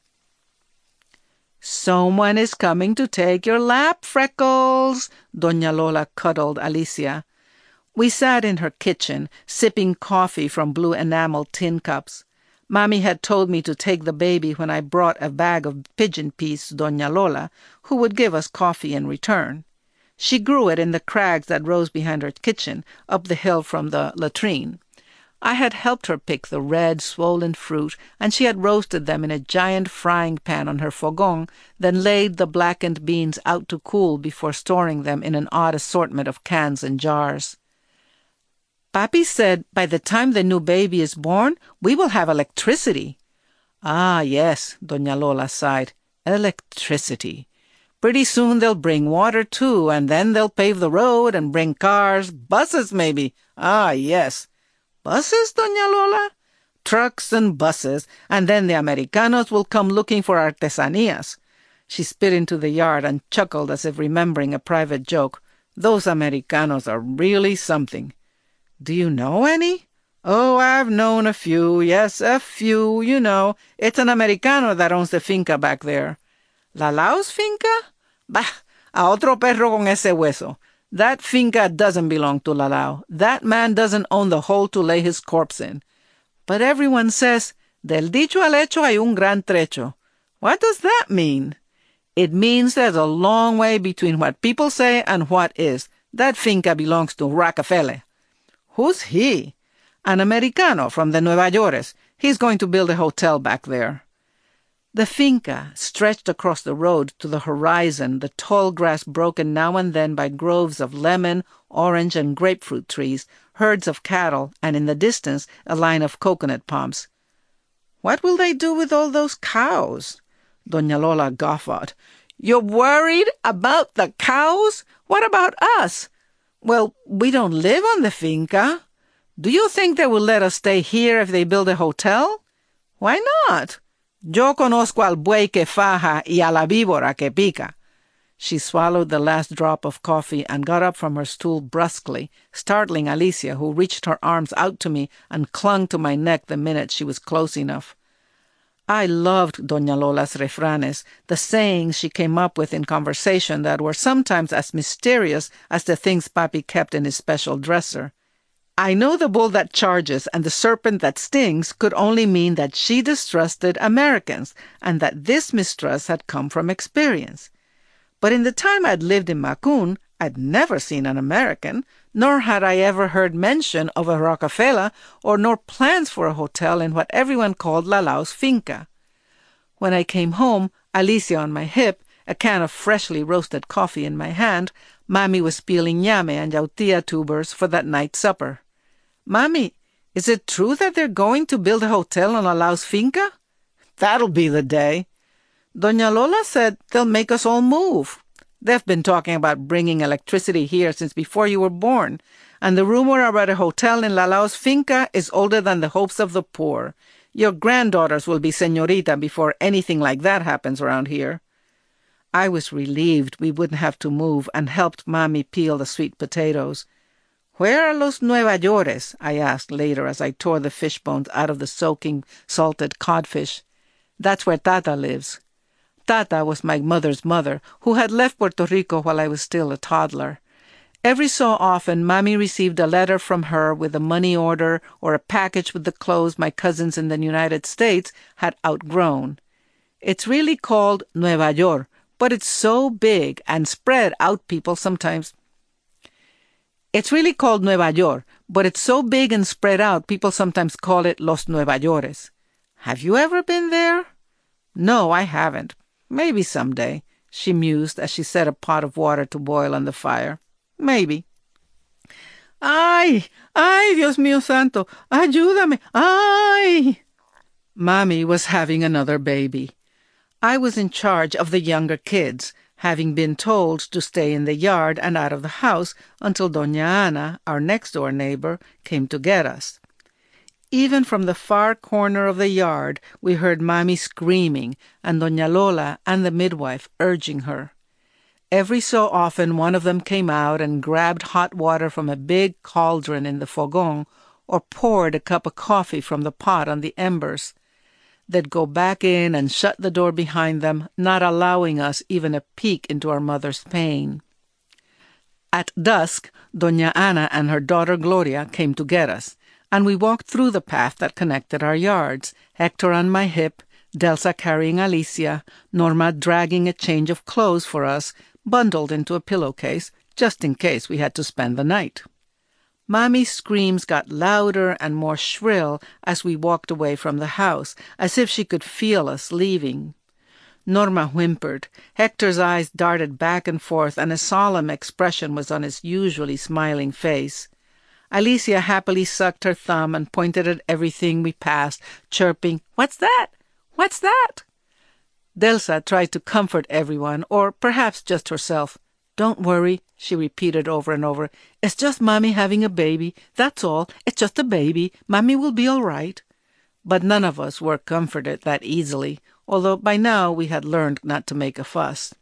"Someone is coming to take your lap, Freckles," Doña Lola cuddled Alicia. We sat in her kitchen, sipping coffee from blue enamel tin cups. Mommy had told me to take the baby when I brought a bag of pigeon peas to Doña Lola, who would give us coffee in return. She grew it in the crags that rose behind her kitchen, up the hill from the latrine. I had helped her pick the red, swollen fruit, and she had roasted them in a giant frying pan on her fogon, then laid the blackened beans out to cool before storing them in an odd assortment of cans and jars. Papi said by the time the new baby is born, we will have electricity. Ah, yes, Doña Lola sighed. Electricity. Pretty soon they'll bring water, too, and then they'll pave the road and bring cars, buses maybe. Ah, yes. Buses, Doña Lola? Trucks and buses, and then the Americanos will come looking for artesanías. She spit into the yard and chuckled as if remembering a private joke. Those Americanos are really something. Do you know any? Oh, I've known a few, yes, a few, you know. It's an Americano that owns the finca back there. ¿Lalao's finca? Bah, a otro perro con ese hueso. That finca doesn't belong to Lalao. That man doesn't own the hole to lay his corpse in. But everyone says, del dicho al hecho hay un gran trecho. What does that mean? It means there's a long way between what people say and what is. That finca belongs to Rockefeller. Who's he? An Americano from the Nueva Yorkers. He's going to build a hotel back there. The finca stretched across the road to the horizon, the tall grass broken now and then by groves of lemon, orange, and grapefruit trees, herds of cattle, and in the distance a line of coconut palms. What will they do with all those cows? Doña Lola guffawed. You're worried about the cows? What about us? Well, we don't live on the finca. Do you think they will let us stay here if they build a hotel? Why not? Yo conozco al buey que faja y a la víbora que pica. She swallowed the last drop of coffee and got up from her stool brusquely, startling Alicia, who reached her arms out to me and clung to my neck the minute she was close enough. I loved Doña Lola's refranes, the sayings she came up with in conversation that were sometimes as mysterious as the things Papi kept in his special dresser. I know the bull that charges and the serpent that stings could only mean that she distrusted Americans, and that this mistrust had come from experience. But in the time I'd lived in Macun, I'd never seen an American, nor had I ever heard mention of a Rockefeller or nor plans for a hotel in what everyone called Lalao's Finca. When I came home, Alicia on my hip, a can of freshly roasted coffee in my hand, Mommy was peeling ñame and yautía tubers for that night's supper. "Mommy, is it true that they're going to build a hotel on Lalao's Finca?" "That'll be the day." "Doña Lola said they'll make us all move. They've been talking about bringing electricity here since before you were born, and the rumor about a hotel in Lalao's Finca is older than the hopes of the poor. Your granddaughters will be señorita before anything like that happens around here." I was relieved we wouldn't have to move and helped Mommy peel the sweet potatoes. "Where are los Nueva Yorkers?" I asked later as I tore the fish bones out of the soaking, salted codfish. "That's where Tata lives." Tata was my mother's mother, who had left Puerto Rico while I was still a toddler. Every so often, Mommy received a letter from her with a money order or a package with the clothes my cousins in the United States had outgrown. It's really called Nueva York, but it's so big and spread out people sometimes... It's really called Nueva York, but it's so big and spread out people sometimes call it Los Nueva Yorkers. Have you ever been there? No, I haven't. Maybe someday, she mused as she set a pot of water to boil on the fire. Maybe. Ay, ay, Dios mío santo, ayúdame, ay! Mommy was having another baby. I was in charge of the younger kids, having been told to stay in the yard and out of the house until Doña Ana, our next-door neighbor, came to get us. Even from the far corner of the yard, we heard Mommy screaming and Doña Lola and the midwife urging her. Every so often one of them came out and grabbed hot water from a big cauldron in the fogón or poured a cup of coffee from the pot on the embers. They'd go back in and shut the door behind them, not allowing us even a peek into our mother's pain. At dusk, Doña Ana and her daughter Gloria came to get us, and we walked through the path that connected our yards, Hector on my hip, Delsa carrying Alicia, Norma dragging a change of clothes for us, bundled into a pillowcase, just in case we had to spend the night. Mommy's screams got louder and more shrill as we walked away from the house, as if she could feel us leaving. Norma whimpered. Hector's eyes darted back and forth, and a solemn expression was on his usually smiling face. Alicia happily sucked her thumb and pointed at everything we passed, chirping, "What's that? What's that?" Delsa tried to comfort everyone, or perhaps just herself. "Don't worry," she repeated over and over. "It's just Mommy having a baby. That's all. It's just a baby. Mommy will be all right." But none of us were comforted that easily, although by now we had learned not to make a fuss.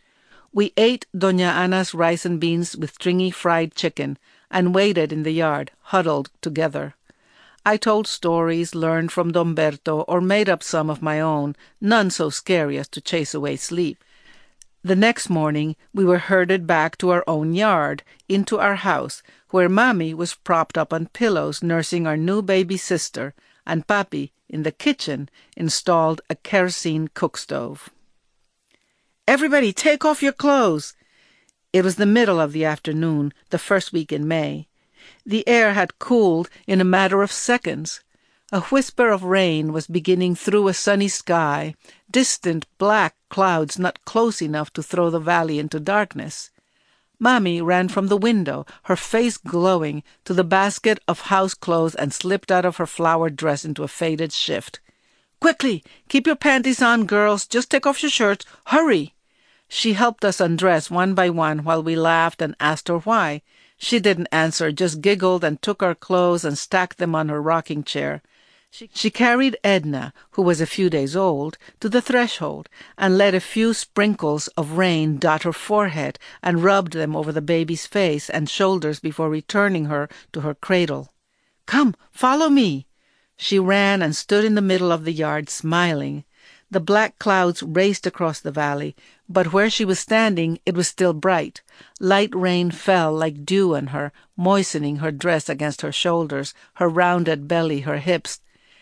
We ate Doña Ana's rice and beans with stringy fried chicken and waited in the yard, huddled together. I told stories learned from Don Berto or made up some of my own, none so scary as to chase away sleep. The next morning we were herded back to our own yard, into our house, where Mommy was propped up on pillows nursing our new baby sister, and Papi, in the kitchen, installed a kerosene cook stove. "Everybody take off your clothes!" It was the middle of the afternoon, the first week in May. The air had cooled in a matter of seconds. A whisper of rain was beginning through a sunny sky, distant black clouds not close enough to throw the valley into darkness. Mommy ran from the window, her face glowing, to the basket of house clothes and slipped out of her flowered dress into a faded shift. "Quickly! Keep your panties on, girls! Just take off your shirts! Hurry!" She helped us undress one by one while we laughed and asked her why. She didn't answer, just giggled and took our clothes and stacked them on her rocking chair. She, she carried Edna, who was a few days old, to the threshold and let a few sprinkles of rain dot her forehead and rubbed them over the baby's face and shoulders before returning her to her cradle. "Come, follow me." She ran and stood in the middle of the yard, smiling. The black clouds raced across the valley, but where she was standing it was still bright. Light rain fell like dew on her, moistening her dress against her shoulders, her rounded belly, her hips.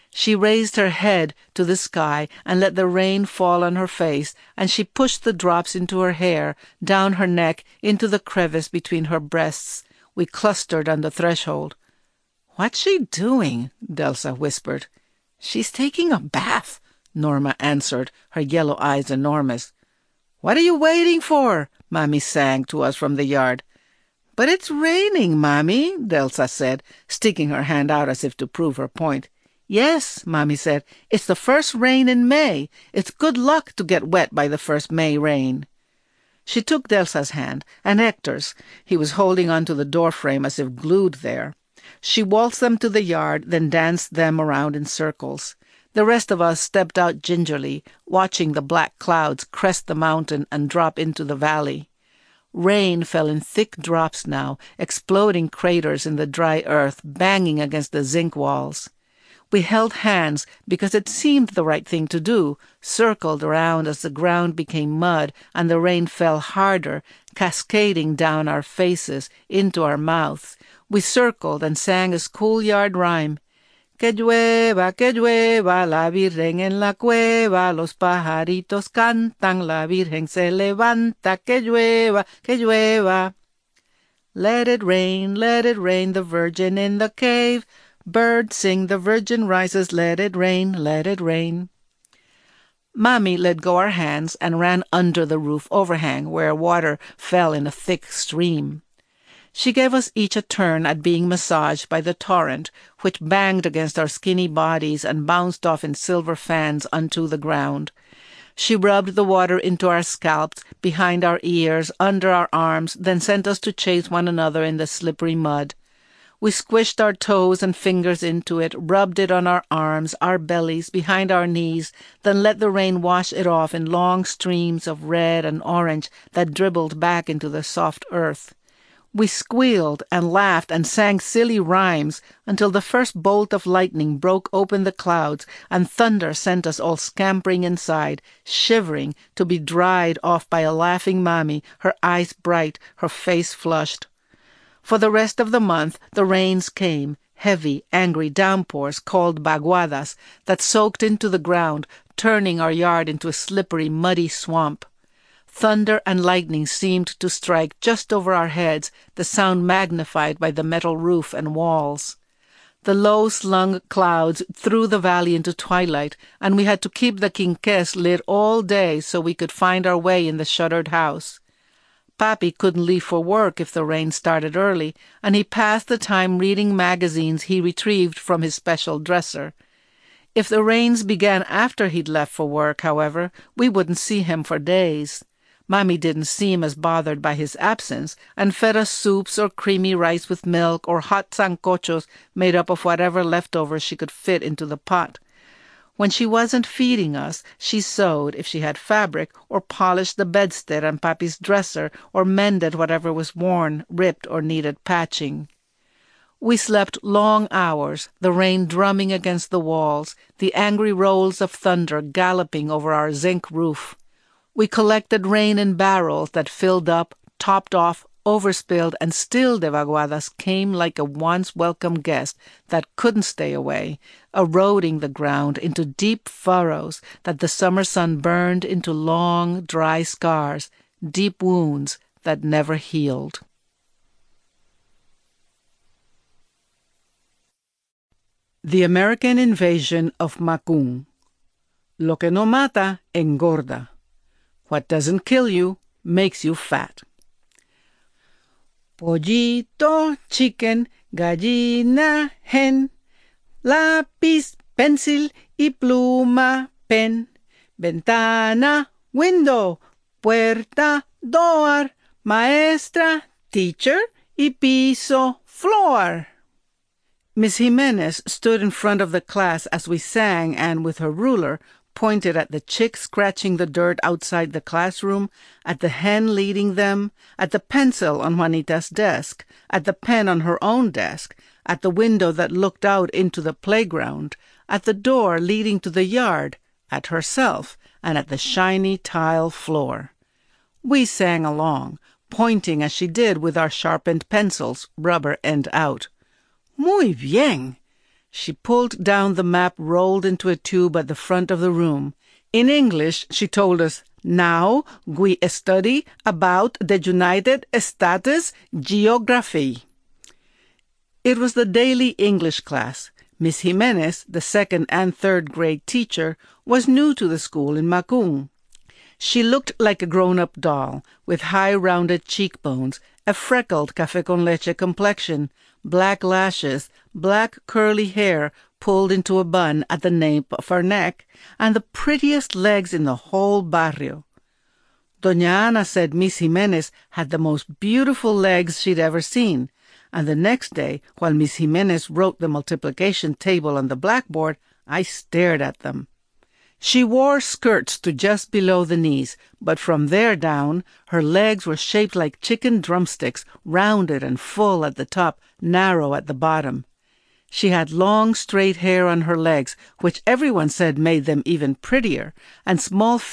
She raised her head to the sky and let the rain fall on her face, and she pushed the drops into her hair, down her neck, into the crevice between her breasts. We clustered on the threshold. "What's she doing?" Delsa whispered. "She's taking a bath," Norma answered, her yellow eyes enormous. "What are you waiting for?" Mommy sang to us from the yard. "But it's raining, Mommy," Delsa said, sticking her hand out as if to prove her point. "Yes," Mommy said, "it's the first rain in May. It's good luck to get wet by the first May rain." She took Delsa's hand, and Hector's. He was holding onto the doorframe as if glued there. She waltzed them to the yard, then danced them around in circles. The rest of us stepped out gingerly, watching the black clouds crest the mountain and drop into the valley. Rain fell in thick drops now, exploding craters in the dry earth, banging against the zinc walls. We held hands because it seemed the right thing to do, circled around as the ground became mud and the rain fell harder, cascading down our faces, into our mouths. We circled and sang a schoolyard rhyme. Que llueva, que llueva, la Virgen en la cueva, los pajaritos cantan, la Virgen se levanta, que llueva, que llueva. Let it rain, let it rain, the Virgin in the cave. Birds sing, the Virgin rises, let it rain, let it rain. Mommy let go our hands and ran under the roof overhang where water fell in a thick stream. She gave us each a turn at being massaged by the torrent, which banged against our skinny bodies and bounced off in silver fans onto the ground. She rubbed the water into our scalps, behind our ears, under our arms, then sent us to chase one another in the slippery mud. We squished our toes and fingers into it, rubbed it on our arms, our bellies, behind our knees, then let the rain wash it off in long streams of red and orange that dribbled back into the soft earth. We squealed and laughed and sang silly rhymes until the first bolt of lightning broke open the clouds and thunder sent us all scampering inside, shivering, to be dried off by a laughing Mommy, her eyes bright, her face flushed. For the rest of the month, the rains came, heavy, angry downpours called baguadas that soaked into the ground, turning our yard into a slippery, muddy swamp. Thunder and lightning seemed to strike just over our heads, the sound magnified by the metal roof and walls. The low-slung clouds threw the valley into twilight, and we had to keep the quinqués lit all day so we could find our way in the shuttered house. Papi couldn't leave for work if the rain started early, and he passed the time reading magazines he retrieved from his special dresser. If the rains began after he'd left for work, however, we wouldn't see him for days. Mommy didn't seem as bothered by his absence, and fed us soups or creamy rice with milk or hot sancochos made up of whatever leftovers she could fit into the pot. When she wasn't feeding us, she sewed, if she had fabric, or polished the bedstead on Papi's dresser, or mended whatever was worn, ripped, or needed patching. We slept long hours, the rain drumming against the walls, the angry rolls of thunder galloping over our zinc roof. We collected rain in barrels that filled up, topped off, overspilled, and still the vaguadas came like a once-welcome guest that couldn't stay away, eroding the ground into deep furrows that the summer sun burned into long, dry scars, deep wounds that never healed. The American Invasion of Macún. Lo que no mata, engorda. What doesn't kill you makes you fat. Pollito, chicken, gallina, hen, lápiz, pencil y pluma, pen, ventana, window, puerta, door, maestra, teacher, y piso, floor. Miss Jimenez stood in front of the class as we sang and, with her ruler, pointed at the chick scratching the dirt outside the classroom, at the hen leading them, at the pencil on Juanita's desk, at the pen on her own desk, at the window that looked out into the playground, at the door leading to the yard, at herself, and at the shiny tile floor. We sang along, pointing as she did with our sharpened pencils, rubber end out. Muy bien! She pulled down the map rolled into a tube at the front of the room. In English, she told us, "Now we study about the United States geography." It was the daily English class. Miss Jimenez, the second and third grade teacher, was new to the school in Macun. She looked like a grown-up doll, with high rounded cheekbones, a freckled café con leche complexion, black lashes, black curly hair pulled into a bun at the nape of her neck, and the prettiest legs in the whole barrio. Doña Ana said Miss Jimenez had the most beautiful legs she'd ever seen, and the next day, while Miss Jimenez wrote the multiplication table on the blackboard, I stared at them. She wore skirts to just below the knees, but from there down, her legs were shaped like chicken drumsticks, rounded and full at the top, narrow at the bottom. She had long, straight hair on her legs, which everyone said made them even prettier, and small